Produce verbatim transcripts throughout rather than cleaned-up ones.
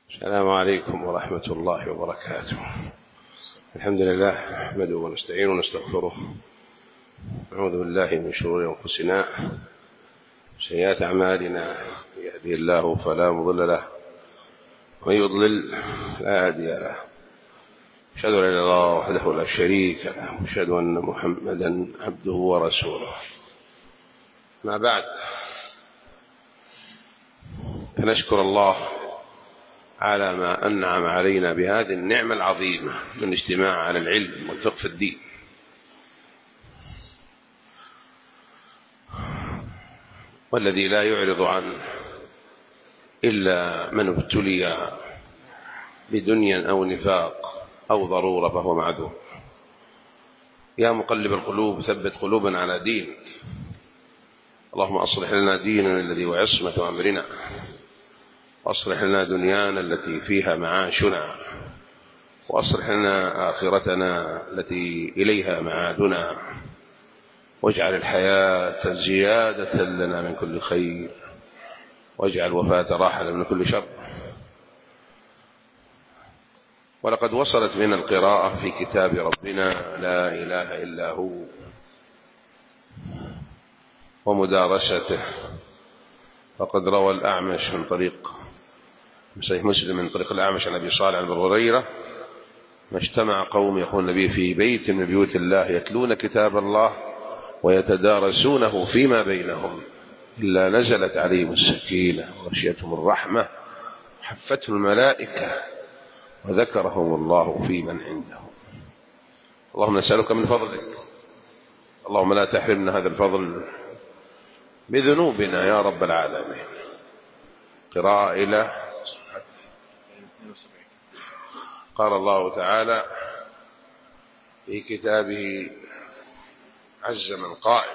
السلام عليكم ورحمة الله وبركاته. الحمد لله نحمده ونستعينه ونستغفره، نعوذ بالله من شرور أنفسنا وسيئات أعمالنا، يهدي الله فلا مضل له ومن يضلل لا هادي له. أشهد أن لا إله إلا الله وحده لا شريك له، وأشهد أن محمدا عبده ورسوله. ما بعد، فنشكر الله على ما أنعم علينا بهذه النعمة العظيمة من الاجتماع على العلم والفقه في الدين. والذي لا يعرض عنه إلا من ابتلي بدنيا أو نفاق أو ضرورة فهو معذور. يا مقلب القلوب ثبت قلوبنا على دينك، اللهم أصلح لنا ديننا الذي هو عصمة أمرنا، وأصلح لنا دنيانا التي فيها معاشنا، وأصلح لنا آخرتنا التي إليها معادنا، واجعل الحياة زيادة لنا من كل خير، واجعل الوفاة راحة من كل شر. ولقد وصلت بنا القراءة في كتاب ربنا لا إله إلا هو ومدارسته. فقد روى الأعمش من طريق صحيح مسلم من طريق الأعمش عن أبي صالح عن أبي هريرة: ما اجتمع قوم يقول النبي في بيت من بيوت الله يتلون كتاب الله ويتدارسونه فيما بينهم إلا نزلت عليهم السكينة وغشيتهم الرحمة وحفتهم الملائكة وذكرهم الله في من عنده. اللهم نسألك من فضلك، اللهم لا تحرمنا هذا الفضل بذنوبنا يا رب العالمين. قراءة إلى قال الله تعالى في كتابه عز من قائل: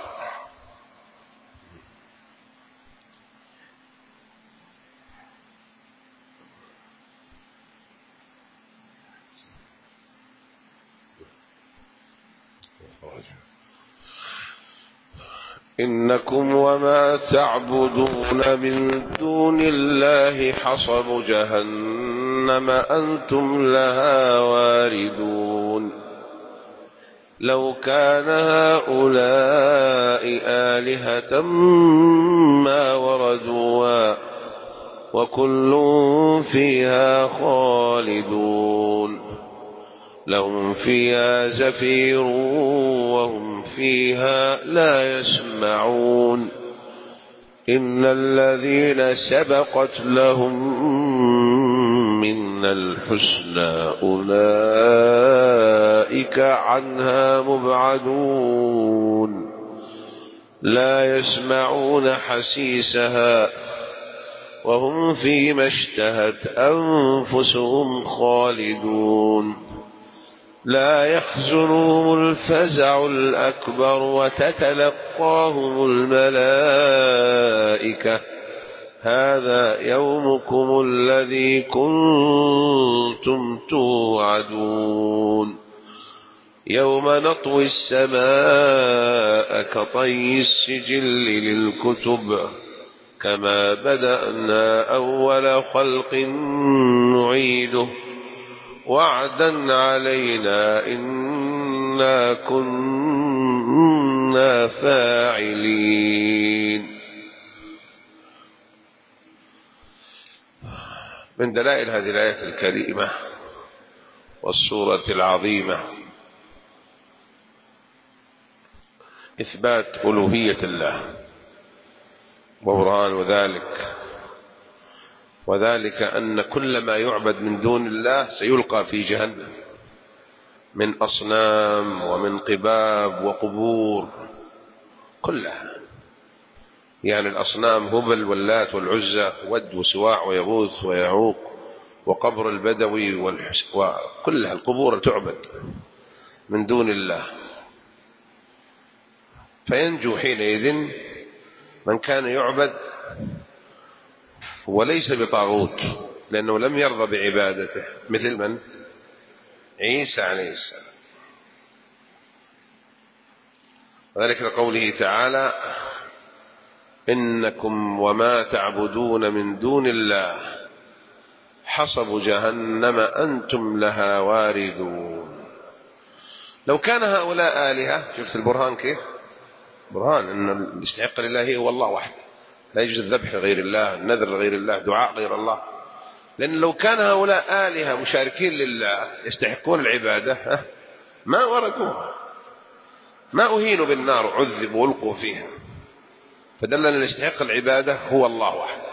إنكم وما تعبدون من دون الله حصب جهنم أنتم لها واردون. لو كان هؤلاء آلهة ما وردوها وكل فيها خالدون. لهم فيها زفير وهم فيها لا يسمعون. إن الذين سبقت لهم من الحسنى أولئك عنها مبعدون. لا يسمعون حسيسها وهم فيما اشتهت أنفسهم خالدون. لا يحزنهم الفزع الأكبر وتتلقاهم الملائكة: هذا يومكم الذي كنتم توعدون. يوم نطوي السماء كطي السجل للكتب كما بدأنا أول خلق نعيده وعدا علينا إنا كنا فاعلين. من دلائل هذه الآية الكريمة والسورة العظيمة إثبات ألوهية الله، وبرهان ذلك وذلك أن كل ما يعبد من دون الله سيلقى في جهنم من أصنام ومن قباب وقبور كلها. يعني الأصنام هبل واللات والعزى ود وسواع ويغوث ويعوق وقبر البدوي والحس... وكلها القبور تعبد من دون الله. فينجو حينئذ من كان يعبد وليس بطاغوت، لأنه لم يرضى بعبادته، مثل من؟ عيسى عليه السلام. وذلك لقوله تعالى: إنكم وما تعبدون من دون الله حصب جهنم أنتم لها واردون. لو كان هؤلاء آلهة، شفت البرهان كيف؟ برهان أن الاستحق لله هو الله وحده، لا يجوز الذبح لغير الله، النذر لغير الله، دعاء غير الله. لأن لو كان هؤلاء آلهة مشاركين لله يستحقون العبادة ما وردوها، ما أهينوا بالنار عذبوا والقوا فيها. فدل أن يستحق العبادة هو الله وحده.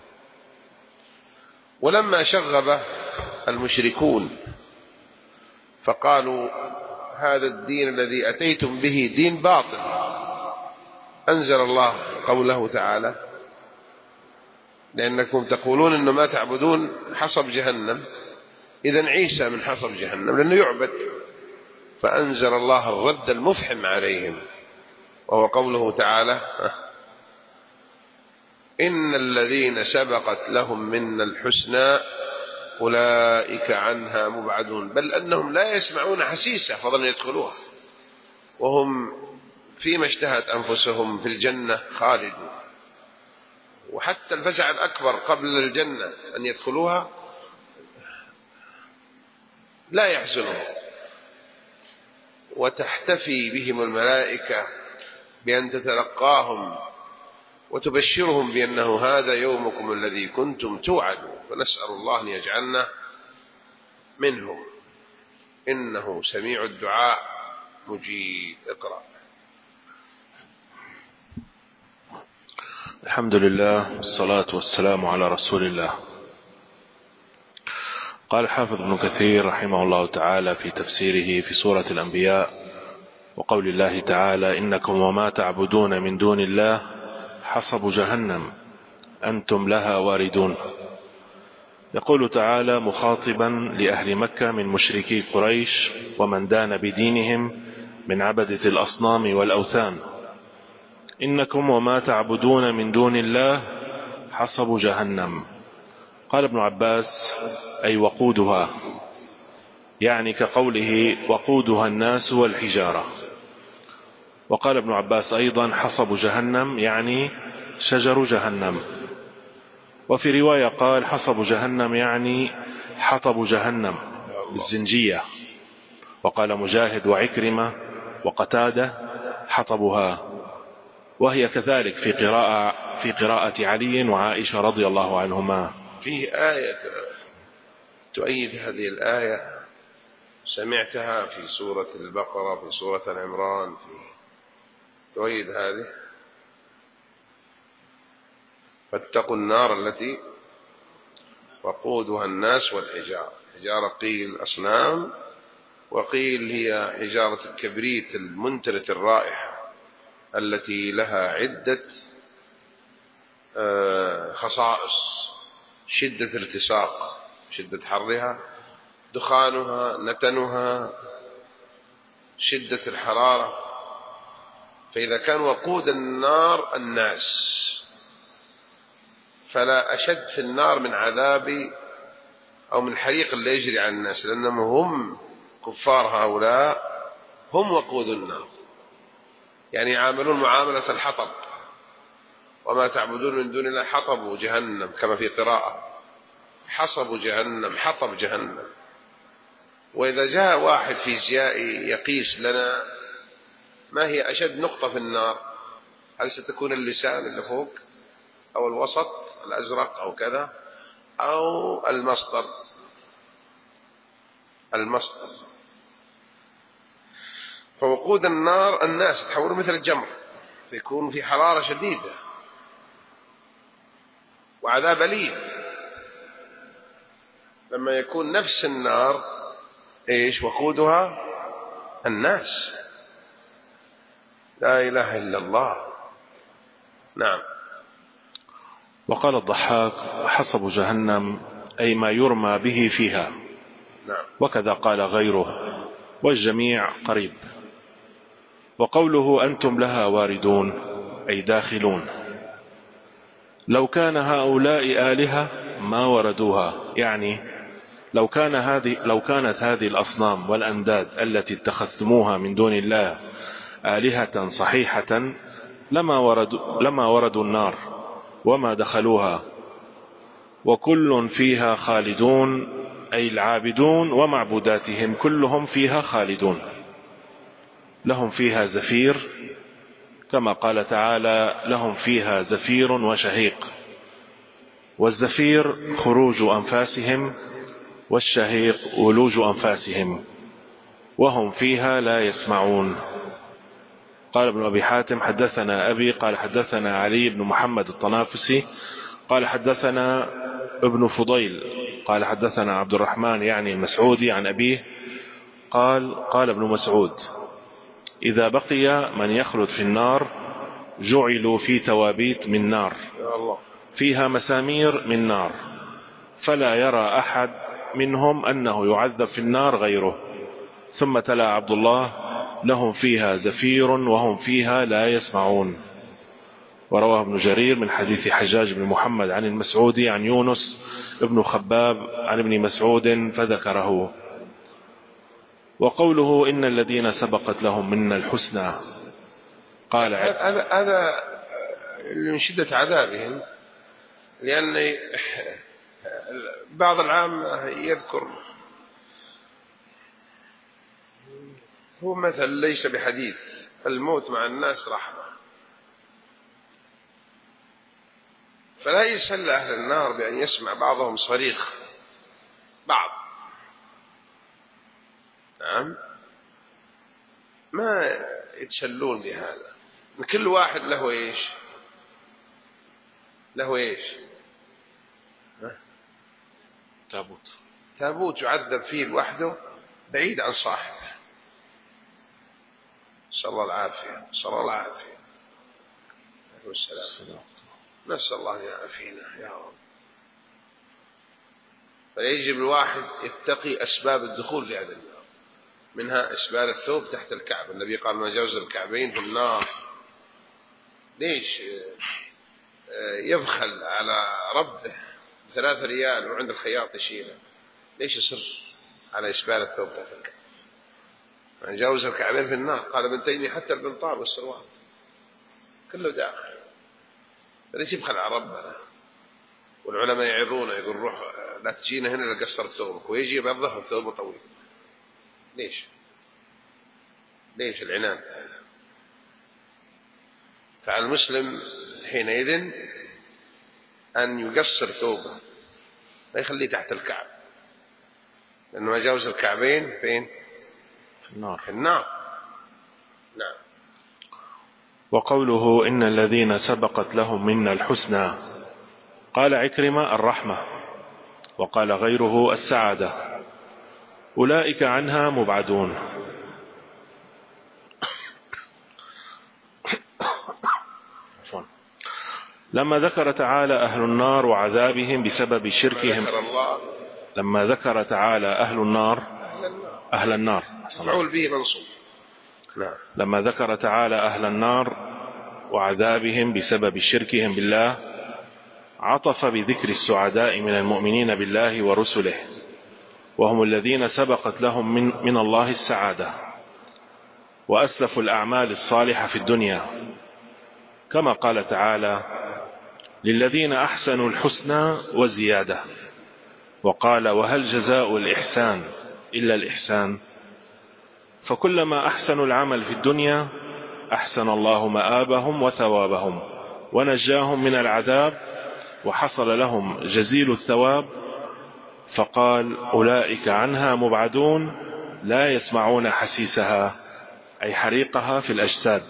ولما شغب المشركون فقالوا هذا الدين الذي أتيتم به دين باطل، أنزل الله قوله تعالى لأنكم تقولون إن ما تعبدون حصب جهنم، إذن عيسى من حصب جهنم لأنه يعبد. فأنزل الله الرد المفحم عليهم وهو قوله تعالى إن الذين سبقت لهم منا الحسنى أولئك عنها مبعدون، بل أنهم لا يسمعون حسيسة فضلا يدخلوها وهم فيما اشتهت أنفسهم في الجنة خالدون. وحتى الفزع الأكبر قبل الجنة أن يدخلوها لا يحزنهم، وتحتفي بهم الملائكة بأن تتلقاهم وتبشرهم بأنه هذا يومكم الذي كنتم توعدون. فنسأل الله أن يجعلنا منهم إنه سميع الدعاء مجيب. اقرأ. الحمد لله والصلاة والسلام على رسول الله. قال حافظ ابن كثير رحمه الله تعالى في تفسيره في سورة الأنبياء وقول الله تعالى إنكم وما تعبدون من دون الله حصب جهنم أنتم لها واردون. يقول تعالى مخاطبا لأهل مكة من مشركي قريش ومن دان بدينهم من عبدة الأصنام والأوثان إنكم وما تعبدون من دون الله حصب جهنم. قال ابن عباس أي وقودها، يعني كقوله وقودها الناس والحجارة. وقال ابن عباس أيضا حصب جهنم يعني شجر جهنم. وفي رواية قال حصب جهنم يعني حطب جهنم بالزنجية. وقال مجاهد وعكرمة وقتادة حطبها، وهي كذلك في قراءة في قراءة علي وعائشة رضي الله عنهما. فيه آية تؤيد هذه الآية سمعتها في سورة البقرة في سورة العمران، في تؤيد هذه فاتقوا النار التي وقودها الناس والحجارة. حجارة قيل أصنام وقيل هي حجارة الكبريت المنتنة الرائحة التي لها عدة خصائص: شدة ارتساق، شدة حرها، دخانها، نتنها، شدة الحرارة. فإذا كان وقود النار الناس فلا أشد في النار من عذاب أو من حريق اللي يجري على الناس، لأنهم هم كفار هؤلاء هم وقود النار، يعني يعاملون معاملة الحطب. وما تعبدون من دون الله حطب جهنم، كما في قراءة حصب جهنم حطب جهنم. وإذا جاء واحد فيزيائي يقيس لنا ما هي أشد نقطة في النار، هل ستكون اللسان اللي فوق أو الوسط الأزرق أو كذا أو المصدر المصدر فوقود النار الناس تحولوا مثل الجمر، فيكون في حرارة شديدة وعذاب أليم. لما يكون نفس النار إيش وقودها الناس. لا إله إلا الله. نعم. وقال الضحاك حصب جهنم أي ما يرمى به فيها. نعم. وكذا قال غيره، والجميع قريب. وقوله أنتم لها واردون أي داخلون. لو كان هؤلاء آلهة ما وردوها، يعني لو كان هذه لو كانت هذه الأصنام والأنداد التي اتخذتموها من دون الله آلهة صحيحة لما وردوا لما وردوا النار وما دخلوها. وكل فيها خالدون، أي العابدون ومعبوداتهم كلهم فيها خالدون، لهم فيها زفير، كما قال تعالى لهم فيها زفير وشهيق، والزفير خروج أنفاسهم، والشهيق ولوج أنفاسهم، وهم فيها لا يسمعون. قال ابن أبي حاتم حدثنا أبي قال حدثنا علي بن محمد الطنافسي قال حدثنا ابن فضيل قال حدثنا عبد الرحمن يعني المسعودي عن أبيه قال قال ابن مسعود: إذا بقي من يخلد في النار جعلوا في توابيت من نار فيها مسامير من نار، فلا يرى أحد منهم أنه يعذب في النار غيره. ثم تلا عبد الله: لهم فيها زفير وهم فيها لا يسمعون. ورواه ابن جرير من حديث حجاج بن محمد عن المسعودي عن يونس ابن خباب عن ابن مسعود فذكره. وقوله إن الذين سبقت لهم منا الحسنى، قال هذا هذا من شدة عذابهم، لأن بعض العامة يذكر هو مثل ليس بحديث: الموت مع الناس رحمة. فلا يسل أهل النار بأن يسمع بعضهم صريخ بعض، نعم، ما يتسلون بهذا. كل واحد له إيش له إيش تابوت تابوت يعذب فيه لوحده بعيد عن صاحبه. نسأل الله العافية، نسأل الله العافية والسلام. نسأل الله أن يعافينا يا رب. فيجب الواحد يتقي أسباب الدخول في هذا النار، منها إسبال الثوب تحت الكعب. النبي قال: ما جاوز الكعبين في النار. ليش يبخل على ربه ثلاثة ريال وعند الخياط يشيله؟ ليش يصر على إسبال الثوب تحت الكعب؟ من جاوز الكعبين في النار. قال ابن تيمية: حتى البنطال والسروال كله داخل. فليش يبخل على ربنا؟ والعلماء يعظونه، يقول: روح لا تجينا هنا لقصر ثوبك، ويجي يبظه ثوبه طويل. ليش ليش العنان؟ فعلى المسلم حينئذ أن يقصر ثوبه، لا يخليه تحت الكعب، لأنه ما جاوز الكعبين فين؟ في النار. في النار. نعم. وقوله إن الذين سبقت لهم منا الحسنى، قال عكرمة: الرحمة، وقال غيره: السعادة، أولئك عنها مبعدون. لما ذكر تعالى أهل النار وعذابهم بسبب شركهم، لما ذكر تعالى أهل النار أهل النار مفعول به منصوب. لما ذكر تعالى أهل النار وعذابهم بسبب شركهم بالله، عطف بذكر السعداء من المؤمنين بالله ورسله، وهم الذين سبقت لهم من, من الله السعادة وأسلفوا الأعمال الصالحة في الدنيا، كما قال تعالى: للذين أحسنوا الحسنى وزيادة. وقال: وهل جزاء الإحسان إلا الإحسان؟ فكلما أحسنوا العمل في الدنيا أحسن الله مآبهم وثوابهم ونجاهم من العذاب وحصل لهم جزيل الثواب. فقال: أولئك عنها مبعدون لا يسمعون حسيسها، أي حريقها في الأجساد.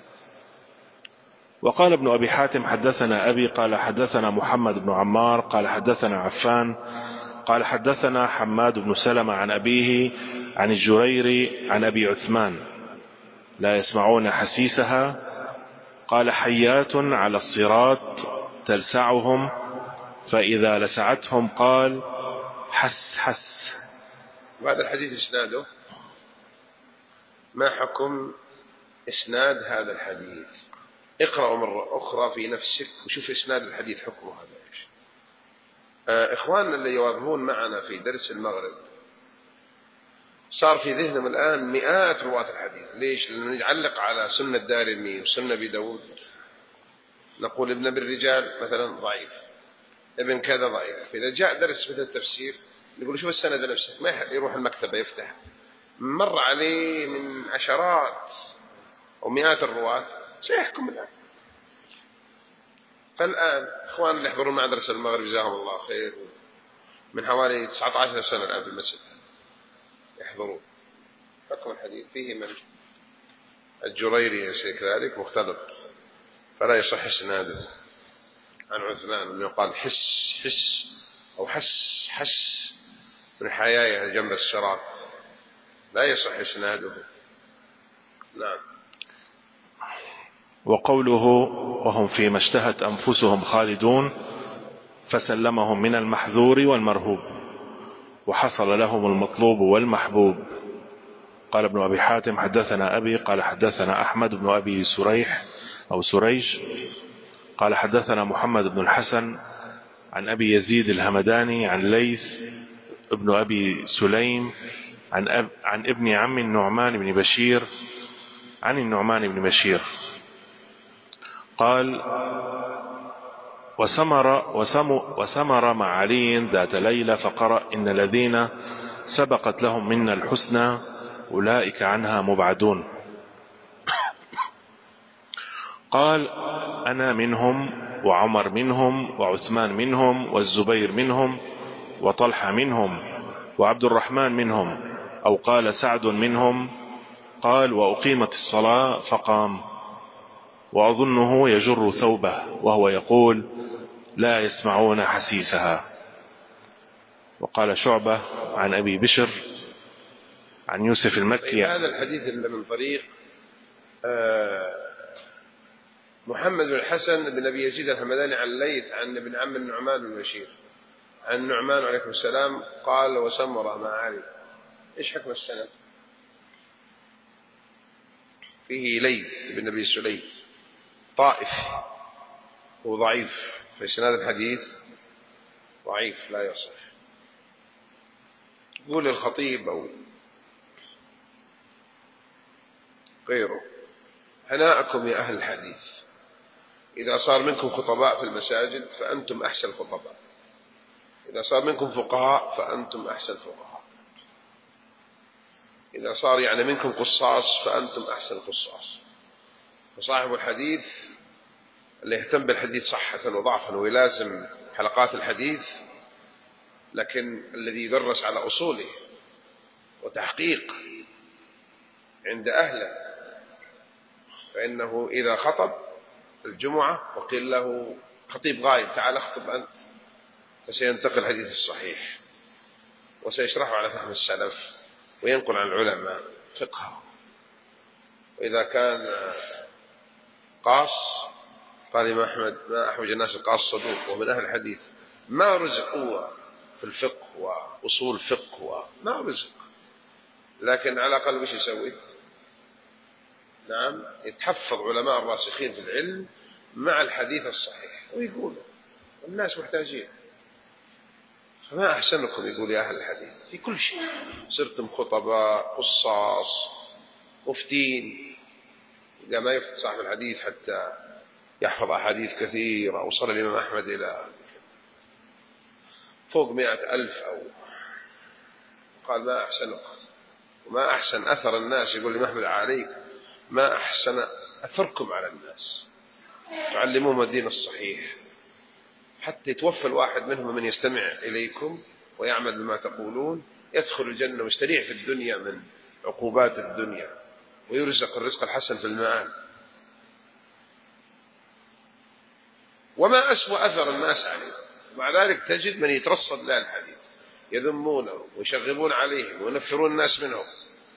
وقال ابن أبي حاتم حدثنا أبي قال حدثنا محمد بن عمار قال حدثنا عفان قال حدثنا حماد بن سلمة عن أبيه عن الجريري عن أبي عثمان: لا يسمعون حسيسها. قال: حيات على الصراط تلسعهم، فإذا لسعتهم قال: حس حس. وهذا الحديث إسناده، ما حكم إسناد هذا الحديث؟ اقرأوا مرة أخرى في نفسك وشوف إسناد الحديث حكمه هذا إيش. آه إخواننا اللي يواظبون معنا في درس المغرب صار في ذهنهم الآن مئات رواة الحديث. ليش؟ لأنه نعلق على سنة الدارمي وسنة أبي داود، نقول ابن بالرجال مثلا ضعيف، ابن كذا ضعيف. فإذا جاء درس مثل التفسير نقول شوف السند نفسه، ما يروح المكتبة يفتح مر عليه من عشرات ومئات الرواة سيحكم الآن. فالآن إخوان اللي يحضرون مع درس المغرب جزاهم الله خير من حوالي تسعة عشر سنة الآن في المسجد يحضرون حكم الحديث فيه من الجريري شيء كذلك مختلط، فلا يصح اسناده عن عثمان انه يقال حس حس او حس حس من حيايا جنب الصراط، لا يصح اسناده. نعم. وقوله وهم فيما اشتهت أنفسهم خالدون فسلمهم من المحذور والمرهوب وحصل لهم المطلوب والمحبوب. قال ابن أبي حاتم حدثنا أبي قال حدثنا أحمد بن أبي سريح أو سريج قال حدثنا محمد بن الحسن عن أبي يزيد الهمداني عن ليث ابن أبي سليم عن, أب عن ابن عم النعمان بن بشير عن النعمان بن بشير قال وسمر, وسمر مع علي ذات ليلة فقرأ إن الذين سبقت لهم منا الحسنى أولئك عنها مبعدون. قال أنا منهم وعمر منهم وعثمان منهم والزبير منهم وطلحة منهم وعبد الرحمن منهم أو قال سعد منهم. قال وأقيمت الصلاة فقام وأظنه يجر ثوبه وهو يقول لا يسمعون حسيسها. وقال شعبة عن أبي بشر عن يوسف المكي. هذا الحديث اللي من طريق محمد بن الحسن بن أبي يزيد الهمداني عن ليث عن ابن عم النعمان بن بشير عن النعمان عليكم السلام قال وسمر مع علي. إيش حكم السند؟ فيه ليث بن أبي سليم طائف وضعيف، في سند الحديث ضعيف لا يصح. قول الخطيب أو غيره هناءكم يا أهل الحديث، إذا صار منكم خطباء في المساجد فأنتم أحسن خطباء، إذا صار منكم فقهاء فأنتم أحسن فقهاء، إذا صار يعني منكم قصاص فأنتم أحسن قصاص. فصاحب الحديث اللي يهتم بالحديث صحة وضعفا ويلازم حلقات الحديث، لكن الذي يدرس على أصوله وتحقيق عند أهله، فإنه إذا خطب الجمعة وقيل له خطيب غايب تعال اخطب أنت، فسينتقل الحديث الصحيح وسيشرحه على فهم السلف وينقل عن العلماء فقهه. وإذا كان قاص قال الإمام أحمد ما أحوج الناس القاص صدوق ومن أهل الحديث ما رزقوا في الفقه وأصول فقه وما رزق، لكن على الأقل وش يسوي؟ نعم يتحفظ علماء الراسخين في العلم مع الحديث الصحيح ويقولوا الناس محتاجين. فما أحسنكم يقول يا أهل الحديث في كل شيء، صرتم خطباء قصاص مفتين. إذا ما يفتي صاحب الحديث حتى يحفظ أحاديث كثيرة، وصل الإمام أحمد إلى فوق مئة ألف أو قال ما أحسنكم وما أحسن أثر الناس. يقول الإمام أحمد عليك ما أحسن أثركم على الناس، تعلموهم الدين الصحيح حتى يتوفى الواحد منهم من يستمع إليكم ويعمل بما تقولون، يدخل الجنة ويستريح في الدنيا من عقوبات الدنيا ويرزق الرزق الحسن في المعاد. وما أسوأ أثر الناس عليه، مع ذلك تجد من يترصد له الحديث يذمونهم ويشغبون عليهم وينفرون الناس منهم،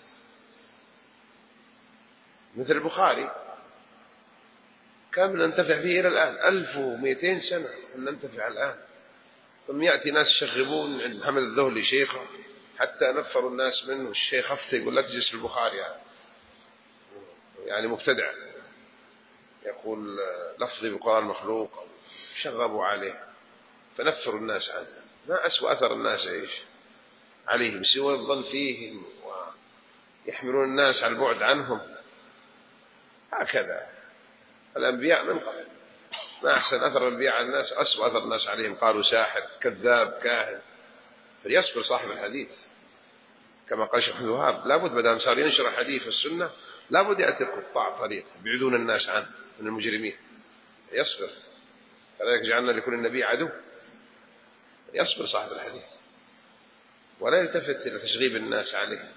مثل البخاري كان ننتفع فيه إلى الآن ألف ومئتين سنة ننتفع الآن، ثم يأتي ناس يشغبون عند محمد الذهلي شيخه حتى نفروا الناس منه. الشيخ أفتى يقول لا تجلس في البخاري يعني, يعني مبتدع يقول لفظي بالقرآن مخلوق، شغبوا عليه فنفروا الناس عنه. ما أسوأ أثر الناس إيش عليهم سوى الظن فيهم ويحملون الناس على البعد عنهم. هكذا الأنبياء من قبل ما أحسن أثر الأنبياء على الناس أسوأ أثر الناس عليهم، قالوا ساحر كذاب كاهن. فليصبر صاحب الحديث كما قال شيخ الوهاب، لابد ما دام صار ينشر الحديث والسنة لابد يأتي قطاع طريق يبعدون الناس عنه من المجرمين. يصبر، فلذلك جعلنا لكل نبي عدو. يصبر صاحب الحديث ولا يلتفت إلى تشغيب الناس عليه،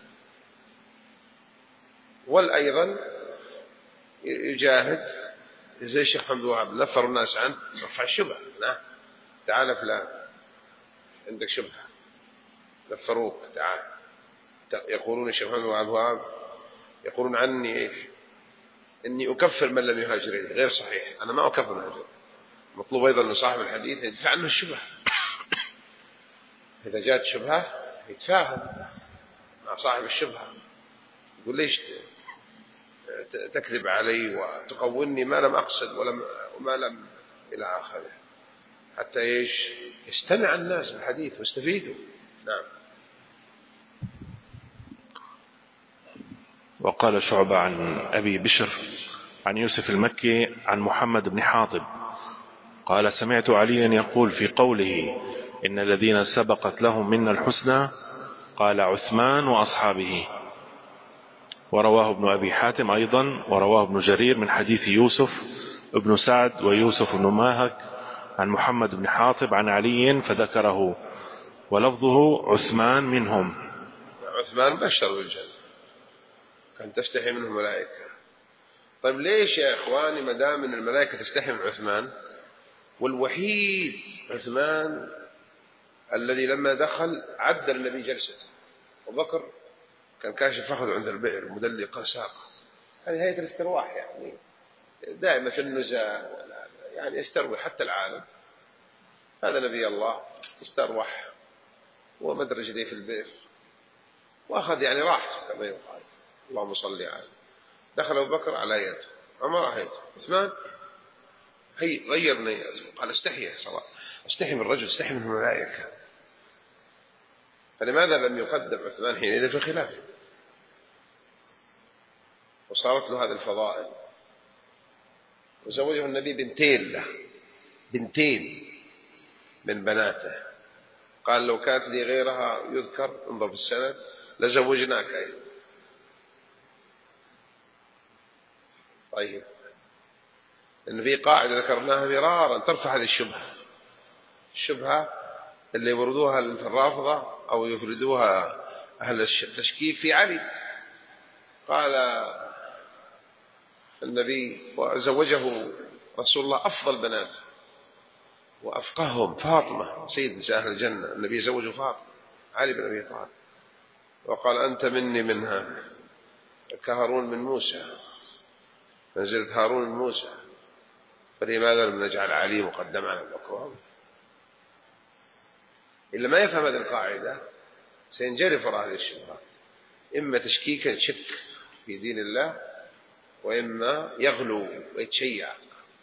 والأيضا يجاهد زي الشيخ محمد وهاب نفر الناس عنه، رفع الشبهة. نعم تعال فلان عندك شبهة، نفروك، تعال. يقولون الشيخ محمد وهاب يقولون عني إيه؟ إني أكفر من لم يهاجر إليه. غير صحيح، أنا ما أكفر من هاجر. مطلوب أيضا من صاحب الحديث يدفع عنه الشبهة. إذا جاءت شبهة يتفاهم مع صاحب الشبهة، يقول ليش تكذب علي وتقولني ما لم أقصد ولم وما لم إلى آخره، حتى إيش يستمع الناس الحديث واستفيدوا. نعم. وقال شعبة عن أبي بشر عن يوسف المكي عن محمد بن حاطب قال سمعت عليا يقول في قوله إن الذين سبقت لهم منا الحسنى قال عثمان وأصحابه. ورواه ابن أبي حاتم أيضا، ورواه ابن جرير من حديث يوسف ابن سعد ويوسف بن ماهك عن محمد بن حاطب عن علي فذكره، ولفظه عثمان منهم. عثمان بشر بالجنة، كان تستحي منه الملائكة. طيب ليش يا إخواني ما دام من الملائكة تستحي من عثمان، والوحيد عثمان الذي لما دخل عدل النبي جلسته، وبكر كان كاشف فخذ عند البئر مدلق ساقه. هذه هيئة الاسترواح، يعني دائما في النزاع يعني يستروي حتى العالم. هذا نبي الله استروح ومدرج يديه في البئر وأخذ يعني راحته كما يقال، اللهم صل عليه. دخل أبو بكر على يده، عمر على يده، عثمان هي غير نيته، قال استحي صلاة، استحي من الرجل، استحي من الملائكة. فلماذا لم يقدم عثمان حينئذ في الخلافة وصارت له هذه الفضائل؟ وزوجه النبي بنتين له، بنتين من بناته، قال لو كانت لي غيرها يذكر انظر في السند لزوجناك أيضا. طيب، لأن في قاعدة ذكرناها مرارا ترفع هذه الشبهة، الشبهة اللي يوردوها الرافضة أو يفردوها أهل التشكيك في علي. قال النبي وزوجه رسول الله أفضل بناته وأفقههم فاطمة سيد نساء أهل الجنة، النبي زوجه فاطمة علي بن أبي طالب، وقال أنت مني منها كهارون من موسى، منزلة هارون من موسى، فلماذا لم نجعل علي مقدما على الأكرام؟ إلا ما يفهم هذه القاعدة سينجرف وراء هذه الشبهات، إما تشكيكا شك في دين الله، وإما يغلو ويتشيع.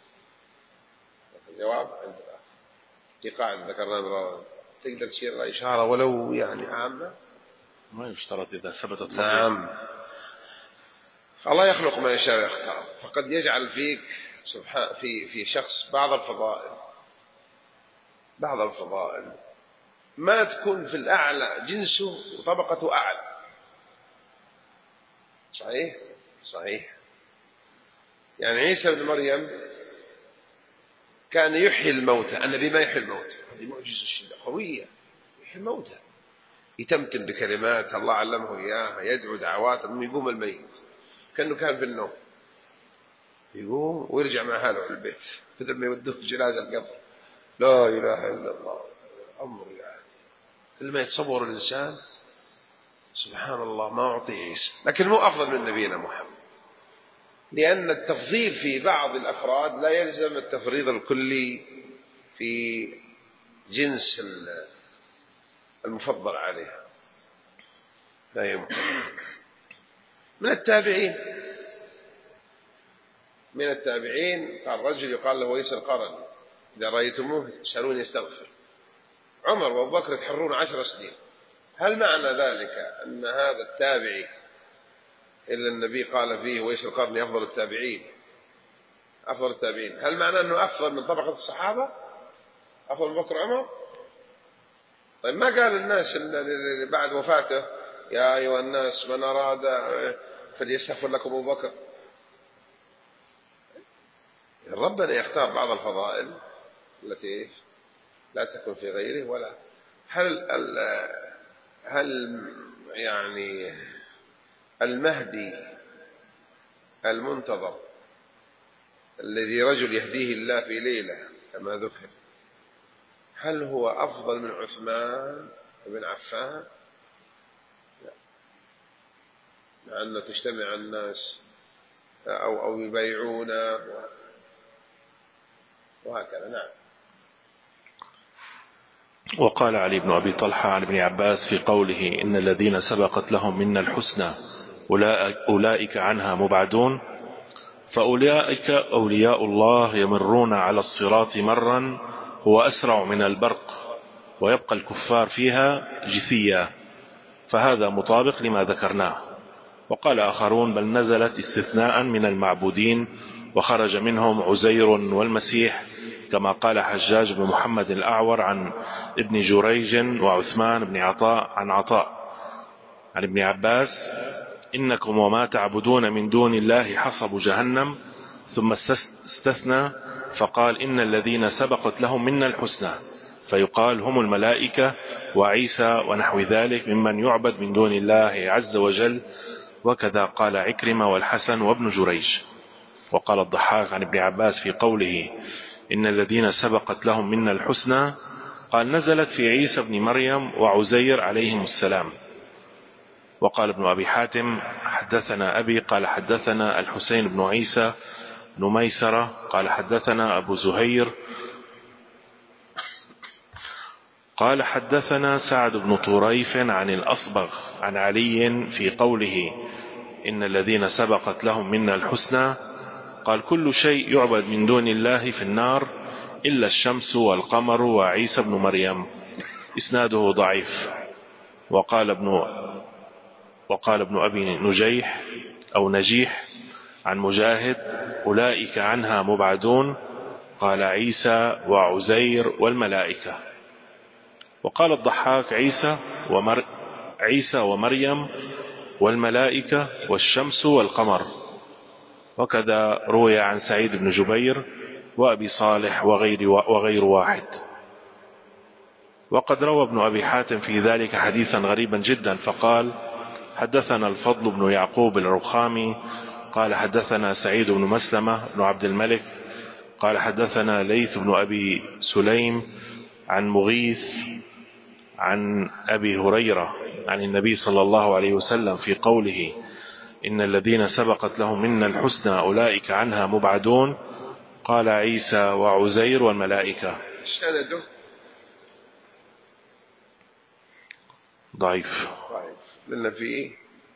الجواب عند في قاعدة ذكرناها مرارا، تقدر تشير إلى إشارة ولو يعني عامة، ما يشترط إذا ثبتت. نعم، الله يخلق ما يشاء ويختار، فقد يجعل فيك سبحان في في شخص بعض الفضائل بعض الفضائل ما تكون في الأعلى جنسه وطبقته أعلى. صحيح صحيح. يعني عيسى بن مريم كان يحيي الموتى، النبي ما يحيي الموتى، هذه معجزة شديدة قوية، يحيي الموتى، يتمتم بكلمات الله علمه إياها، يدعو دعوات من يقوم الميت كأنه كان في النوم، يقوم ويرجع مع حاله على البيت بدل ما يودوه جنازة القبر. لا إله إلا الله، أمر يعني كل ما يتصور الإنسان سبحان الله ما أعطي عيسى، لكن مو أفضل من نبينا محمد، لأن التفضيل في بعض الأفراد لا يلزم التفريض الكلي في جنس المفضل عليه، لا يمكن. من التابعين من التابعين قال رجل يقال له ويس القرن إذا رأيتموه سألوني يستغفر. عمر وأبو بكر يتحرون عشر سنين. هل معنى ذلك أن هذا التابعي إلا النبي قال فيه ويس القرن أفضل التابعين أفضل التابعين، هل معناه أنه أفضل من طبقة الصحابة؟ أفضل من بكر عمر؟ طيب ما قال الناس اللي بعد وفاته يا أيها الناس من أراد فليستغفر لكم أبو بكر؟ ربنا يختار بعض الفضائل التي لا تكون في غيره. ولا هل هل يعني المهدي المنتظر الذي رجل يهديه الله في ليلة كما ذكر، هل هو أفضل من عثمان بن عفان؟ لا، مع أن تجتمع الناس أو أو يبايعونه وهكذا. نعم. وقال علي بن أبي طلحة عن ابن عباس في قوله إن الذين سبقت لهم منا الحسنى أولئك عنها مبعدون، فأولئك أولياء الله يمرون على الصراط مرا هو أسرع من البرق، ويبقى الكفار فيها جثيا، فهذا مطابق لما ذكرناه. وقال آخرون بل نزلت استثناء من المعبودين وخرج منهم عزير والمسيح، كما قال حجاج بن محمد الأعور عن ابن جريج وعثمان بن عطاء عن عطاء عن ابن عباس إنكم وما تعبدون من دون الله حصب جهنم، ثم استثنى فقال إن الذين سبقت لهم منا الحسنى، فيقال هم الملائكة وعيسى ونحو ذلك ممن يعبد من دون الله عز وجل. وكذا قال عكرمة والحسن وابن جريج. وقال الضحاك عن ابن عباس في قوله إن الذين سبقت لهم منا الحسنى قال نزلت في عيسى بن مريم وعزير عليهم السلام. وقال ابن أبي حاتم حدثنا أبي قال حدثنا الحسين بن عيسى بن ميسرة قال حدثنا أبو زهير قال حدثنا سعد بن طريف عن الأصبغ عن علي في قوله إن الذين سبقت لهم منا الحسنى قال كل شيء يعبد من دون الله في النار إلا الشمس والقمر وعيسى بن مريم، إسناده ضعيف. وقال ابن وقال ابن أبي نجيح أو نجيح عن مجاهد أولئك عنها مبعدون، قال عيسى وعزير والملائكة. وقال الضحاك عيسى ومر عيسى ومريم والملائكة والشمس والقمر. وكذا روي عن سعيد بن جبير وأبي صالح وغير, وغير واحد. وقد روى ابن أبي حاتم في ذلك حديثا غريبا جدا، فقال حدثنا الفضل بن يعقوب الرخامي قال حدثنا سعيد بن مسلمة بن عبد الملك قال حدثنا ليث بن أبي سليم عن مغيث عن أبي هريرة عن النبي صلى الله عليه وسلم في قوله إن الذين سبقت لهم منا الحسنى أولئك عنها مبعدون، قال عيسى وعزير والملائكة. سنده ضعيف ضعيف لأن فيه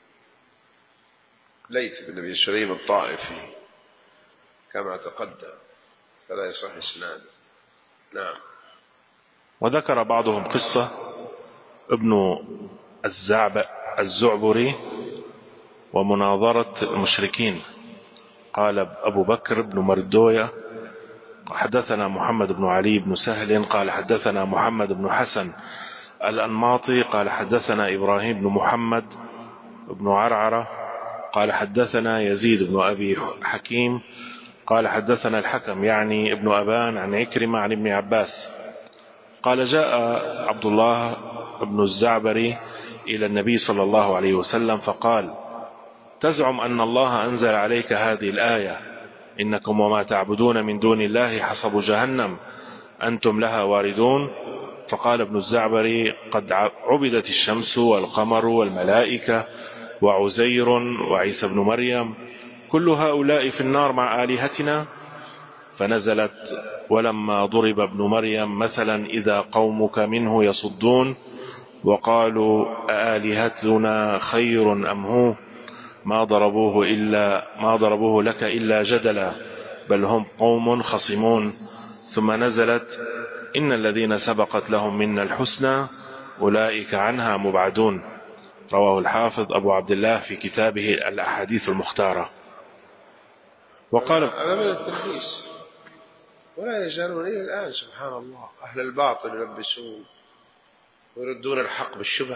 ليث بن أبي سليم الطائفي كما تقدم فلا يصح اسناده. نعم. وذكر بعضهم قصة ابن الزعب الزعبري ومناظرة المشركين. قال أبو بكر بن مردوية حدثنا محمد بن علي بن سهل قال حدثنا محمد بن حسن الأنماطي قال حدثنا إبراهيم بن محمد بن عرعرة قال حدثنا يزيد بن أبي حكيم قال حدثنا الحكم يعني ابن أبان عن عكرمة عن ابن عباس قال جاء عبد الله بن الزعبري إلى النبي صلى الله عليه وسلم فقال تزعم أن الله أنزل عليك هذه الآية إنكم وما تعبدون من دون الله حصب جهنم أنتم لها واردون؟ فقال ابن الزعبري قد عبدت الشمس والقمر والملائكة وعزير وعيسى بن مريم كل هؤلاء في النار مع آلهتنا. فنزلت ولما ضرب ابن مريم مثلا إذا قومك منه يصدون وقالوا آلهتنا خير أم هو ما ضربوه إلا ما ضربوه لك إلا جدلا بل هم قوم خصمون. ثم نزلت إن الذين سبقت لهم منا الحسنى أولئك عنها مبعدون. رواه الحافظ أبو عبد الله في كتابه الأحاديث المختارة. وقال هذا من التلبيس، ولا يزالون إلى الآن سبحان الله أهل الباطل يلبسون ويردون الحق بالشبه.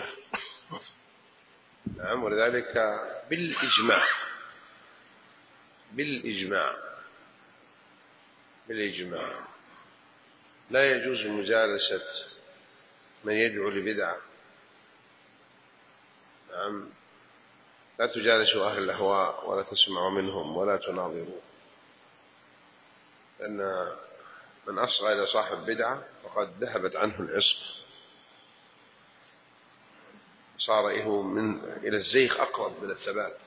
نعم. ولذلك بالإجماع بالإجماع بالإجماع لا يجوز مجالسة من يدعو لبدعة. نعم. لا تجالسوا أهل الأهواء ولا تسمعوا منهم ولا تناظروا، لأن من أصغى إلى صاحب بدعة فقد ذهبت عنه العصمة، صار إيه من إلى الزيغ أقرب من الثبات.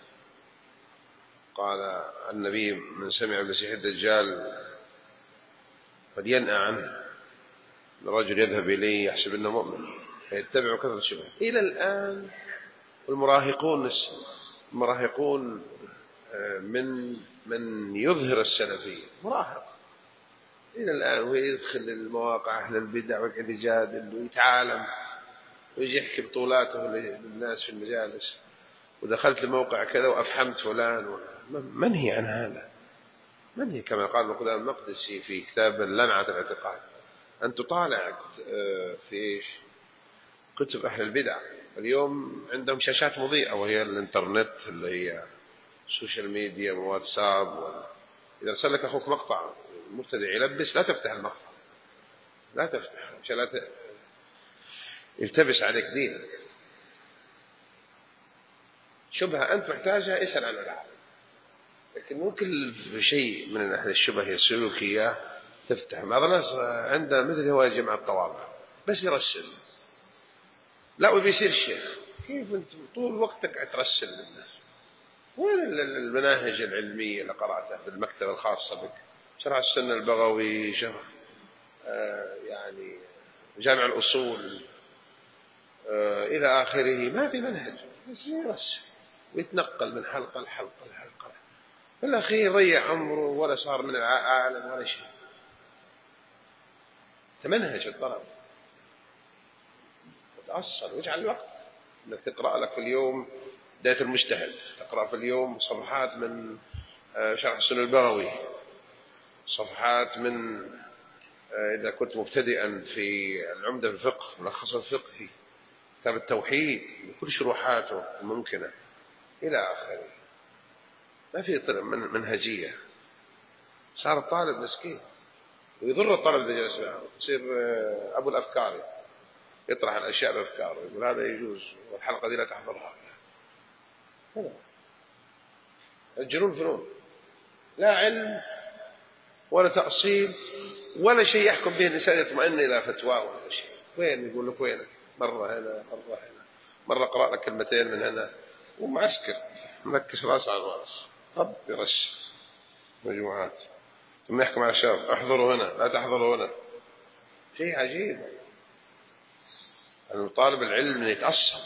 قال النبي: من سمع بمسيح الدجال فلينأ عنه. الرجل يذهب إليه يحسب أنه مؤمن فيتبع كثرة الشبه. إلى الآن والمراهقون المراهقون من من يظهر السلفية مراهق إلى الآن، ويدخل المواقع أهل البدع ويقعد يجادل ويتعالم ويجي يحكي بطولاته للناس في المجالس، ودخلت لموقع كذا وأفحمت فلان. منهي عن هذا، منهي كما قال ابن قدامة المقدسي في كتاب لمعة الاعتقاد أن تطالع في إيش كتب أهل البدع. اليوم عندهم شاشات مضيئة وهي الإنترنت اللي هي السوشيال ميديا وواتساب. إذا أرسل لك أخوك مقطع مبتدع يلبس لا تفتح المقطع، لا تفتح عشان لا ت... يلتبس عليك دينك. شبهة أنت محتاجها اسأل عن العالم، لكن مو كل شيء من أهل الشبه يسألوك إياه تفتح. بعض الناس عنده مثل هو جمع الطوابع بس يرسل، لا وبيصير الشيخ. كيف أنت طول وقتك ترسل للناس؟ وين المناهج العلمية اللي قرأتها في المكتبة الخاصة بك؟ شرح السنة البغوي، شرح آه يعني جامع الأصول آه إلى آخره. ما في منهج، بس يرسل ويتنقل من حلقة لحلقة لحلقة. في الأخير ضيع عمره ولا صار من العالم ولا شيء. تمنهج الطلب وتأصل واجعل وقت أنك تقرأ لك في اليوم بداية المجتهد، تقرأ في اليوم صفحات من شرح السنة البغوي، صفحات من إذا كنت مبتدئا في العمدة في الفقه ملخص الفقهي، كتاب التوحيد بكل شروحاته الممكنة إلى آخره. ما في طرق من منهجية. صار الطالب مسكين ويضر الطالب إذا جلس معه، يصير أبو الأفكار يطرح الأشياء الأفكار ويقول هذا يجوز والحلقة دي لا تحضرها. الجنون فنون، لا علم ولا تأصيل ولا شيء يحكم به الإنسان يطمئن إلى فتواه ولا شيء. وين يقول لك وينك؟ مرة هنا مرة هنا، مرة قرأ لك كلمتين من هنا ومعسكر مركز راس على الراس. طب يرش مجموعات ثم يحكم على الشباب احضروا هنا لا تحضروا هنا. شيء عجيب. طالب العلم يتأصل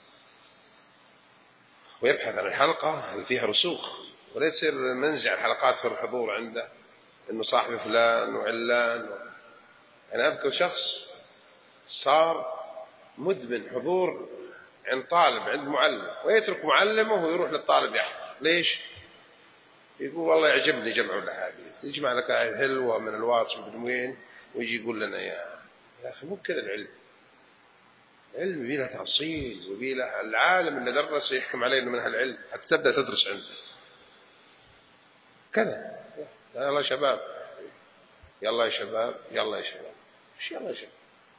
ويبحث عن الحلقة اللي فيها رسوخ، ولا يصير منزع الحلقات في الحضور عنده إنه صاحب فلان وعلان. أنا أذكر شخص صار مدمن حضور عند طالب عند معلم، ويترك معلمه ويروح للطالب يحضر. ليش؟ يقول والله يعجبني جمع الأحاديث، يجمع لك آية حلوة من الواتس من وين ويجي يقول لنا يا يا أخي مو كذا العلم. العلم بيله تأصيل وبيله العالم اللي درس يحكم عليه إنه من هالعلم حتى تبدأ تدرس عنده كذا. يلا يا شباب يلا يا شباب يلا يا شباب إيش يلا يا شباب؟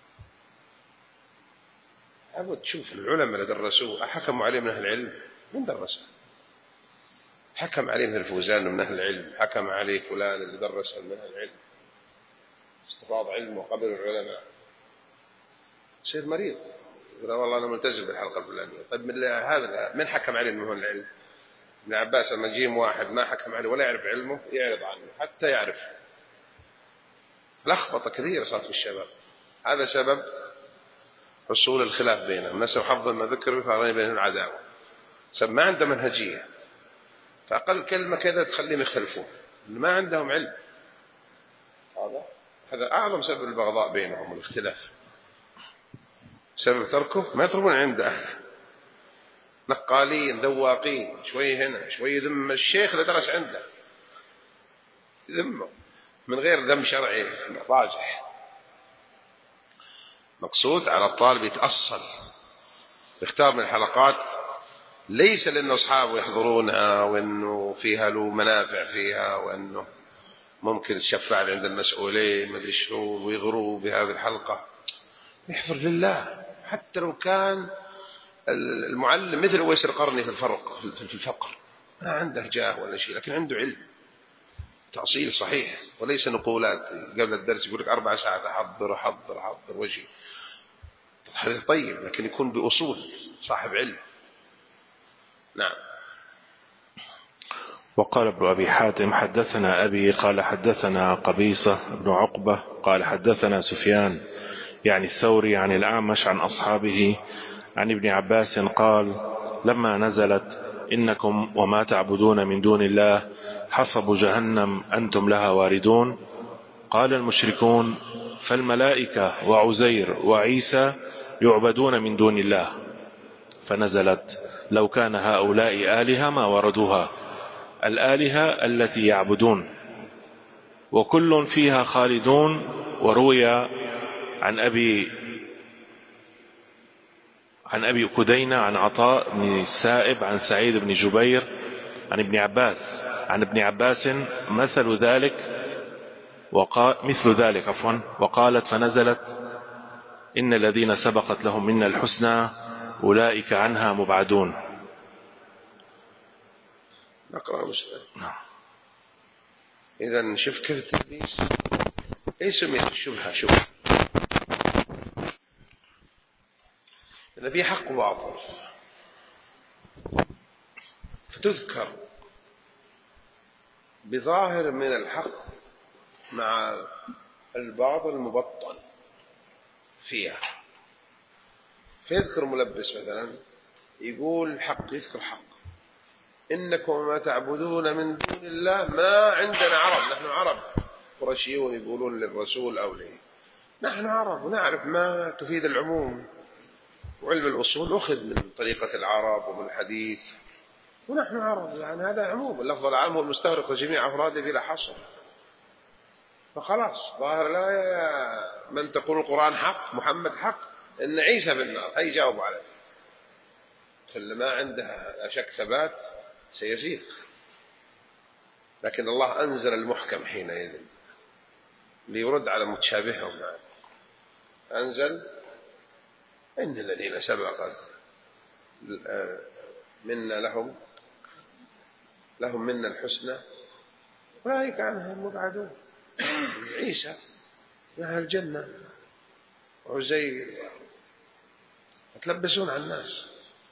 أبغى تشوف العلماء اللي درسوه حكموا عليه من أهل العلم. من درسه؟ حكم عليه مثل الفوزان من أهل العلم، حكم عليه فلان اللي درسه من أهل العلم، استفاض علمه قبل العلماء. تصير مريض يقول والله أنا ملتزم بالحلقة الفلانية. طيب من هذا من حكم عليه من هو العلم؟ ابن عباس لما يجيم واحد ما حكم عليه ولا يعرف علمه يعرض عنه حتى يعرف. لخبطة كثيرة صارت في الشباب. هذا سبب حصول الخلاف بينهم. الناس حفظ ما ذكروا فأراني بينهم العداوة. سب ما عنده منهجية، فأقل كلمة كذا تخليهم يختلفون، ما عندهم علم. هذا هذا أعظم سبب البغضاء بينهم والاختلاف. سبب تركه ما يطلبون عند أهله، نقالين ذواقين، شوي هنا شوي ذم الشيخ اللي درس عنده ذمه من غير ذم شرعي راجح. مقصود على الطالب يتأصل، يختار من الحلقات ليس لأن أصحابه يحضرونها وأنه فيها له منافع فيها وأنه ممكن يتشفع عند المسؤولين ما ادري شلون ويغروا بهذه الحلقة. يحضر لله، حتى لو كان المعلم مثل ويس القرني في الفرق في الفقر، ما عنده جاه ولا شيء، لكن عنده علم تأصيل صحيح وليس نقولات. قبل الدرس يقول لك أربع ساعات أحضر أحضر أحضر وجهي، حديث طيب لكن يكون بأصول، صاحب علم. نعم. وقال ابن أبي حاتم حدثنا أبي قال حدثنا قبيصة بن عقبة قال حدثنا سفيان يعني الثوري عن الأعمش عن أصحابه عن ابن عباس قال لما نزلت إنكم وما تعبدون من دون الله حصب جهنم أنتم لها واردون، قال المشركون فالملائكة وعزير وعيسى يعبدون من دون الله، فنزلت لو كان هؤلاء آلهة ما وردوها، الآلهة التي يعبدون وكل فيها خالدون. وروي عن أبي عن أبي كدينة عن عطاء بن السائب عن سعيد بن جبير عن ابن عباس عن ابن عباس مثل ذلك وقال مثل ذلك عفوا وقالت فنزلت إن الذين سبقت لهم منا الحسنى أولئك عنها مبعدون. نقرأ مسلم. إذا شوف كيف التدليس. إيش سميت الشبهة؟ شبهة إن في حق وباطل، فتذكر بظاهر من الحق مع الباطل المبطن فيها. فيذكر ملبس مثلا يقول حق، يذكر حق إنكم ما تعبدون من دون الله ما عندنا عرب، نحن عرب قرشيون يقولون للرسول أو لي، نحن عرب ونعرف ما تفيد العموم، وعلم الأصول أخذ من طريقة العرب ومن الحديث، ونحن عرب يعني هذا عموم، اللفظ العام هو المستغرق لجميع أفراده بلا حصر. فخلاص ظاهر لا يا من تقول القرآن حق محمد حق إن عيسى في النار، هي جاوب عليه. فاللي ما عنده شك ثبات سيزيغ. لكن الله أنزل المحكم حينئذ ليرد على متشابههم. أنزل إن الذين سبقت منا لهم لهم منا الحسنى أولئك عنها مبعدون. عيسى من أهل الجنة وعزير يتلبسون على الناس.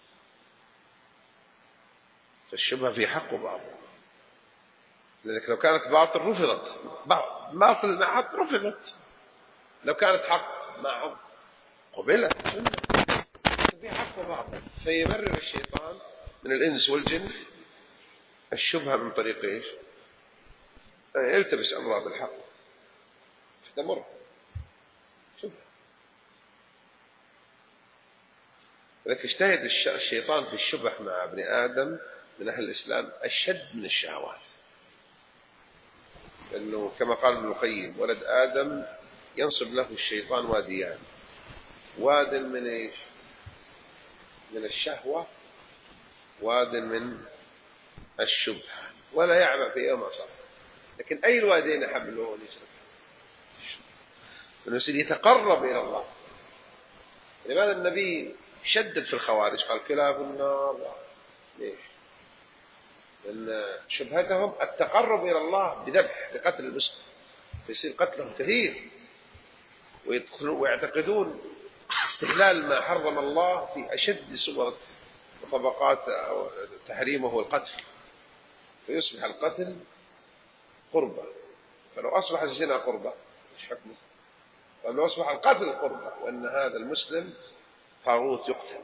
فالشبهة في حق وباطل، لذلك لو كانت باطل رفضت، باطل مع حق رفضت، لو كانت حق مع حق قبلت. في حق وباطل، فيبرر الشيطان من الإنس والجن الشبهة من طريق إيش؟ يلتبس أمراض الحق فتمر شبهة. لذلك اجتهد الشيطان في الشبه مع ابن آدم من أهل الإسلام أشد من الشهوات، لأنه كما قال ابن القيم ولد آدم ينصب له الشيطان واديان، واد من إيش؟ من الشهوة، واد من الشبهة، ولا يعبأ في يوم أصاب. لكن أي الوادين أحب له أن يسرق؟ الناس يتقرب إلى الله. لماذا النبي شدد في الخوارج قال كلاب النار؟ ليش؟ لأن شبهتهم التقرب إلى الله بذبح بقتل المسلم، فيصير قتلهم كثير، ويعتقدون استحلال ما حرم الله في أشد صور وطبقات تحريمه هو القتل، فيصبح القتل قربة. فلو أصبح الزنا قربة إيش حكمه؟ ولو أصبح القتل قربة وأن هذا المسلم طاغوت يقتل.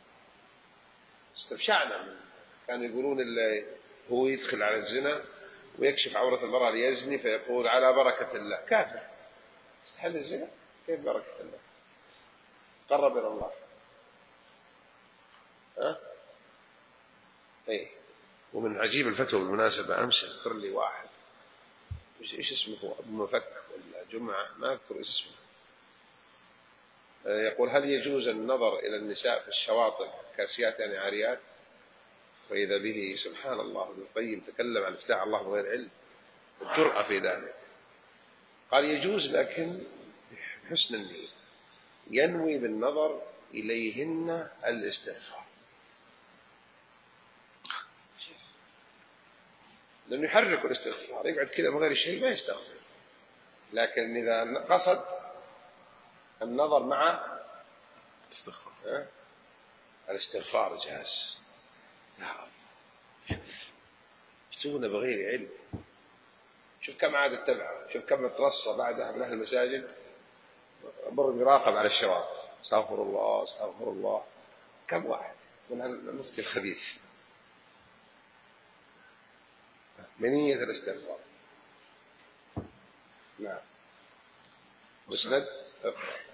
استبشعنا من كانوا يقولون اللي هو يدخل على الزنا ويكشف عورة المرأة ليزني فيقول على بركة الله، كافر. استحل الزنا كيف بركة الله؟ قرب إلى الله. ها؟ إيه. ومن عجيب الفتوى بالمناسبة أمس ذكر لي واحد إيش اسمه هو أبو مفك ولا جمعة ما أذكر إيش اسمه. يقول هل يجوز النظر إلى النساء في الشواطئ كاسيات يعني عاريات؟ وإذا به سبحان الله ابن القيم تكلم عن افتاع الله بغير علم، الجرأة في ذلك. قال يجوز لكن بحسن النية، ينوي بالنظر إليهن الاستغفار، لأنه يحرك الاستغفار، يقعد كذا من غير شيء ما يستغفر. لكن إذا قصد النظر مع استغفر الاستغفار جاز. نعم يشتغلون بغير علم. شوف كم عاد تبعه، شوف كم ترصى بعدها من أهل المساجد بر يراقب على الشواطئ، استغفر الله استغفر الله، كم واحد من المفتي الخبيث بنية الاستغفار. نعم مسند.